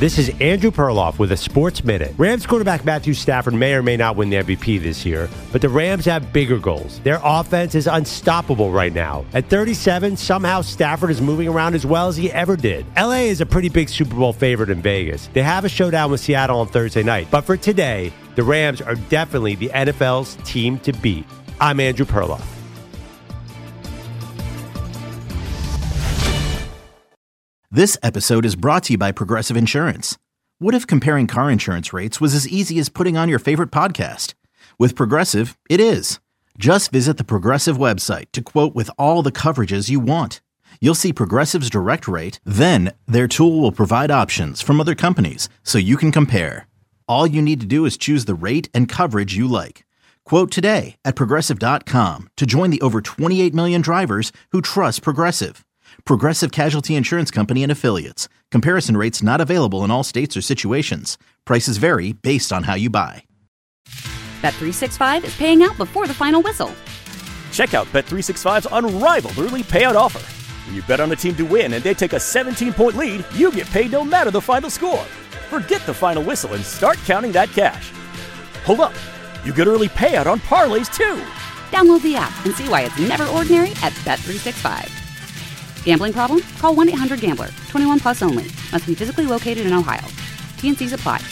This is Andrew Perloff with a Sports Minute. Rams quarterback Matthew Stafford may or may not win the MVP this year, but the Rams have bigger goals. Their offense is unstoppable right now. At 37, somehow Stafford is moving around as well as he ever did. LA is a pretty big Super Bowl favorite in Vegas. They have a showdown with Seattle on Thursday night, but for today, the Rams are definitely the NFL's team to beat. I'm Andrew Perloff. This episode is brought to you by Progressive Insurance. What if comparing car insurance rates was as easy as putting on your favorite podcast? With Progressive, it is. Just visit the Progressive website to quote with all the coverages you want. You'll see Progressive's direct rate, then their tool will provide options from other companies so you can compare. All you need to do is choose the rate and coverage you like. Quote today at Progressive.com to join the over 28 million drivers who trust Progressive. Progressive Casualty Insurance Company and Affiliates. Comparison rates not available in all states or situations. Prices vary based on how you buy. Bet365 is paying out before the final whistle. Check out Bet365's unrivaled early payout offer. When you bet on a team to win and they take a 17-point lead, you get paid no matter the final score. Forget the final whistle and start counting that cash. Hold up. You get early payout on parlays, too. Download the app and see why it's never ordinary at Bet365. Gambling problem? Call 1-800-GAMBLER. 21 plus only. Must be physically located in Ohio. T&Cs apply.